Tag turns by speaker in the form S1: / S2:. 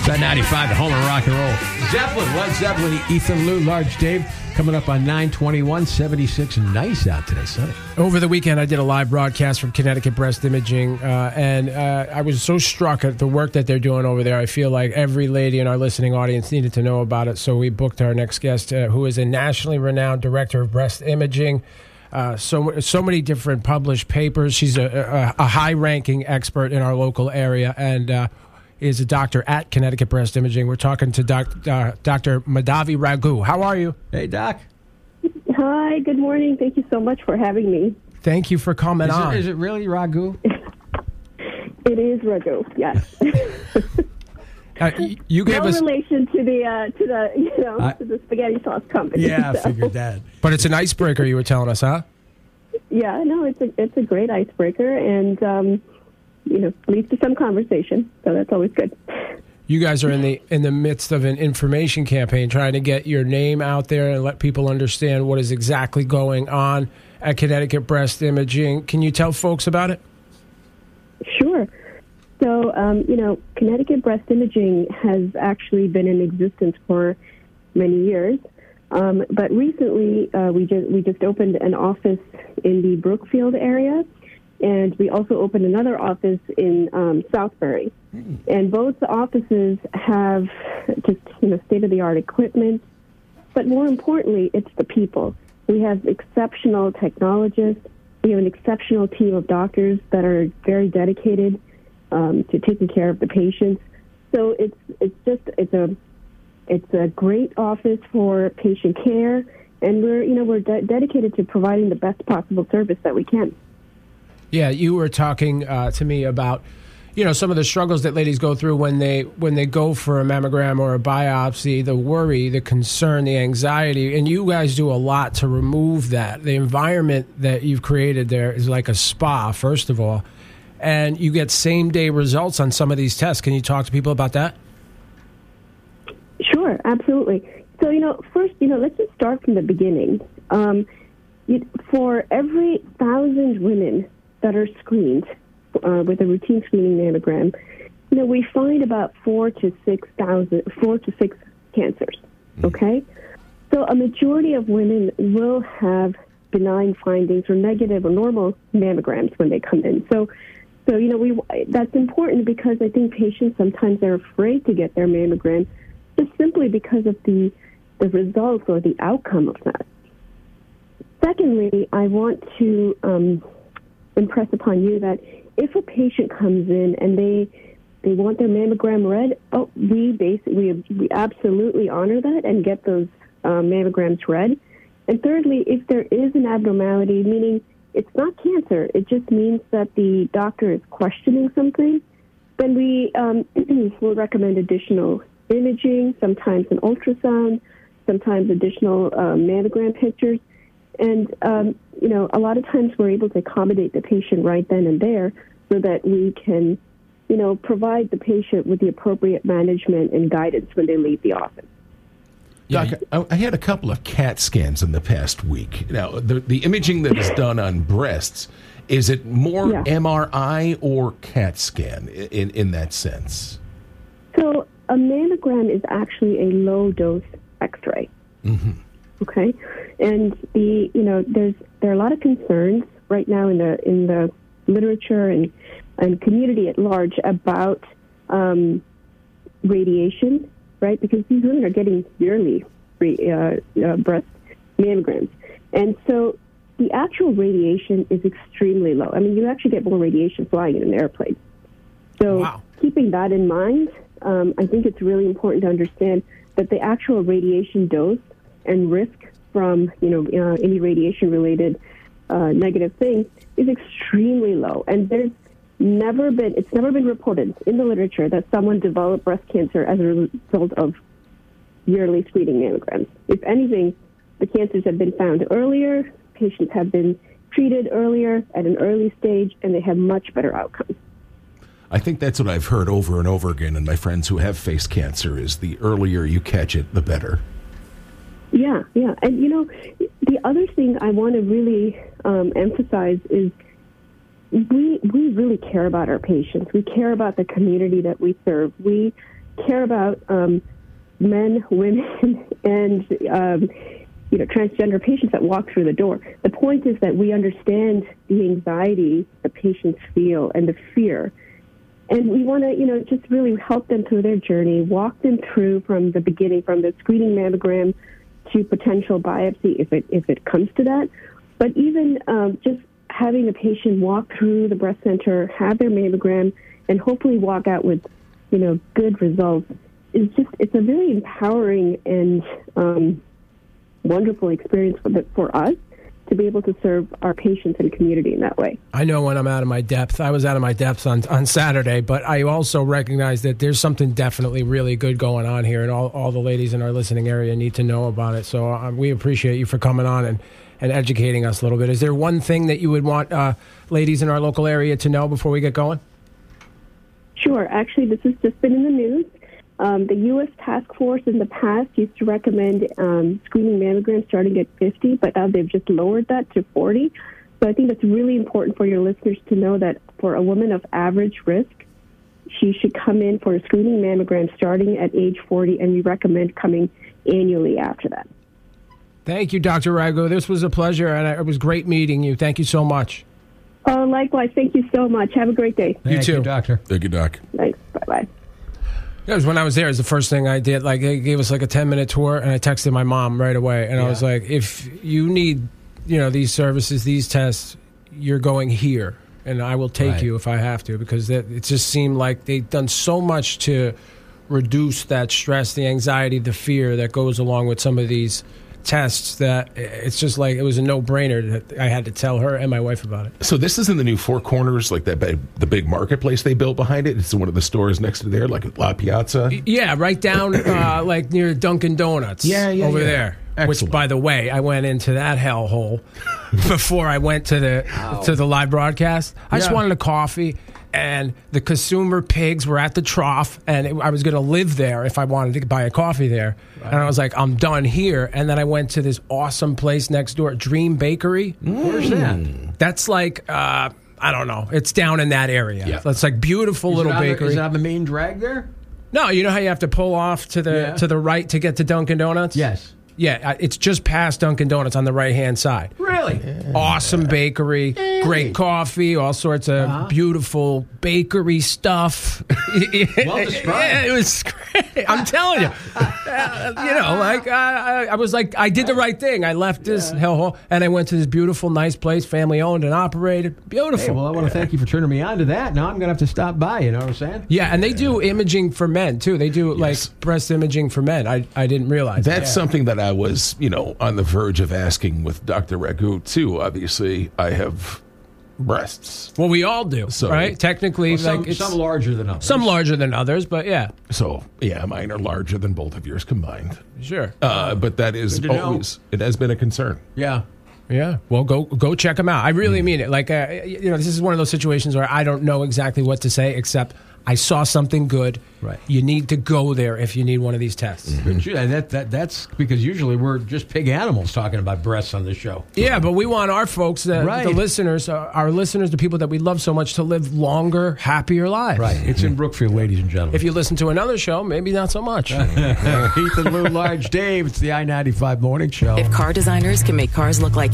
S1: It's at 95, the home of rock and roll. Zeppelin, Led Zeppelin, Ethan Lou, Large Dave, coming up on 921, 76. Nice out today, sunny.
S2: Over the weekend, I did a live broadcast from Connecticut Breast Imaging, and I was so struck at the work that they're doing over there. I feel like every lady in our listening audience needed to know about it, so we booked our next guest, who is a nationally renowned director of breast imaging. So many different published papers. She's a high-ranking expert in our local area, and is a doctor at Connecticut Breast Imaging. We're talking to Dr. Madhavi Raghu. How are you?
S1: Hey, Doc.
S3: Hi, good morning. Thank you so much for having me.
S2: Thank you for coming on.
S1: Is it really Raghu?
S3: It is Raghu, yes.
S2: You gave us
S3: relation to the spaghetti sauce company.
S1: Yeah, I figured that.
S2: But it's an icebreaker, you were telling us, huh?
S3: Yeah, no, it's a great icebreaker, and leads to some conversation, so that's always good.
S2: You guys are in the midst of an information campaign, trying to get your name out there and let people understand what is exactly going on at Connecticut Breast Imaging. Can you tell folks about it?
S3: Sure. So, Connecticut Breast Imaging has actually been in existence for many years, but recently we just opened an office in the Brookfield area. And we also opened another office in Southbury. And both offices have just, state-of-the-art equipment. But more importantly, it's the people. We have exceptional technologists. We have an exceptional team of doctors that are very dedicated to taking care of the patients. So it's a great office for patient care, and we're dedicated to providing the best possible service that we can.
S2: Yeah, you were talking to me about, some of the struggles that ladies go through when they go for a mammogram or a biopsy, the worry, the concern, the anxiety, and you guys do a lot to remove that. The environment that you've created there is like a spa, first of all, and you get same-day results on some of these tests. Can you talk to people about that?
S3: Sure, absolutely. So, first, let's just start from the beginning. For every 1,000 women that are screened with a routine screening mammogram, we find about 4 to 6 cancers. Okay, so a majority of women will have benign findings or negative or normal mammograms when they come in. So that's important because I think patients sometimes are afraid to get their mammogram just simply because of the results or the outcome of that. Secondly, I want to impress upon you that if a patient comes in and they want their mammogram read, we absolutely honor that and get those mammograms read. And thirdly, if there is an abnormality, meaning it's not cancer, it just means that the doctor is questioning something, then we will recommend additional imaging, sometimes an ultrasound, sometimes additional mammogram pictures. And, a lot of times we're able to accommodate the patient right then and there so that we can, provide the patient with the appropriate management and guidance when they leave the office.
S4: Doc, I had a couple of CAT scans in the past week. Now, the imaging that is done on breasts, is it more MRI or CAT scan in that sense?
S3: So a mammogram is actually a low-dose X-ray.
S4: Mm-hmm.
S3: Okay, and there are a lot of concerns right now in the literature and community at large about radiation, right? Because these women are getting yearly breast mammograms, and so the actual radiation is extremely low. I mean, you actually get more radiation flying in an airplane. So keeping that in mind, I think it's really important to understand that the actual radiation dose and risk from any radiation-related negative things is extremely low, and it's never been reported in the literature that someone developed breast cancer as a result of yearly screening mammograms. If anything, the cancers have been found earlier, patients have been treated earlier at an early stage, and they have much better outcomes.
S4: I think that's what I've heard over and over again, and my friends who have faced cancer is the earlier you catch it, the better.
S3: Yeah. And, the other thing I want to really emphasize is we really care about our patients. We care about the community that we serve. We care about men, women, and transgender patients that walk through the door. The point is that we understand the anxiety the patients feel and the fear. And we want to, just really help them through their journey, walk them through from the beginning, from the screening mammogram to potential biopsy if it comes to that. But even just having a patient walk through the breast center, have their mammogram, and hopefully walk out with, good results it's a very empowering and wonderful experience for us to be able to serve our patients and community in that way.
S2: I know when I'm out of my depth. I was out of my depth on Saturday, but I also recognize that there's something definitely really good going on here, and all the ladies in our listening area need to know about it. So we appreciate you for coming on and educating us a little bit. Is there one thing that you would want ladies in our local area to know before we get going?
S3: Sure. Actually, this has just been in the news. The U.S. Task Force in the past used to recommend screening mammograms starting at 50, but now they've just lowered that to 40. So I think it's really important for your listeners to know that for a woman of average risk, she should come in for a screening mammogram starting at age 40, and we recommend coming annually after that.
S2: Thank you, Dr. Ragu. This was a pleasure, and it was great meeting you. Thank you so much.
S3: Likewise. Thank you so much. Have a great day.
S2: You too,
S1: Doctor.
S4: Thank you, Doc.
S3: Thanks. Bye-bye.
S2: It was when I was there. It was the first thing I did. Like, they gave us like a 10-minute tour, and I texted my mom right away. And I was like, if you need, these services, these tests, you're going here, and I will take you if I have to, because it just seemed like they'd done so much to reduce that stress, the anxiety, the fear that goes along with some of these tests, that it's just like it was a no-brainer that I had to tell her and my wife about it.
S4: So this is in the new Four Corners, like the big marketplace they built behind it. It's one of the stores next to there, like La Piazza.
S2: Yeah, right down like near Dunkin' Donuts. Over there.
S4: Excellent.
S2: Which, by the way, I went into that hellhole before I went to the live broadcast. I just wanted a coffee, and the consumer pigs were at the trough, and I was going to live there if I wanted to buy a coffee there. Right. And I was like, I'm done here. And then I went to this awesome place next door, Dream Bakery.
S1: Where's that?
S2: That's like, I don't know. It's down in that area. Yeah. It's like beautiful little bakery.
S1: Is it on the main drag there?
S2: No, you know how you have to pull off to the right to get to Dunkin' Donuts?
S1: Yes.
S2: Yeah, it's just past Dunkin' Donuts on the right-hand side.
S1: Really?
S2: Awesome bakery, great coffee, all sorts of beautiful bakery stuff.
S1: Well described.
S2: Yeah, it was great. I'm telling you. I was like, I did the right thing. I left this hellhole, and I went to this beautiful, nice place, family-owned and operated. Beautiful.
S1: Hey, well, I want to thank you for turning me on to that. Now I'm going to have to stop by, you know what I'm saying?
S2: Yeah, and they do imaging for men, too. They do, like, breast imaging for men. I didn't realize
S4: that's something that I was, on the verge of asking with Dr. Ragu, too. Obviously, I have breasts.
S2: Well, we all do, right? Technically,
S1: some larger than others.
S2: Some larger than others, but yeah.
S4: So, mine are larger than both of yours combined.
S2: Sure.
S4: But that is always, it has been a concern.
S2: Yeah. Yeah. Well, go check them out. I really mean it. Like, this is one of those situations where I don't know exactly what to say, except I saw something good.
S1: Right.
S2: You need to go there if you need one of these tests.
S1: Mm-hmm. And that's because usually we're just pig animals talking about breasts on this show.
S2: Yeah, but we want our folks, the listeners, our listeners, the people that we love so much, to live longer, happier lives.
S1: Right. It's in Brookfield, ladies and gentlemen.
S2: If you listen to another show, maybe not so much.
S1: Ethan, Lou, Large Dave. It's the I-95 Morning Show.
S5: If car designers can make cars look like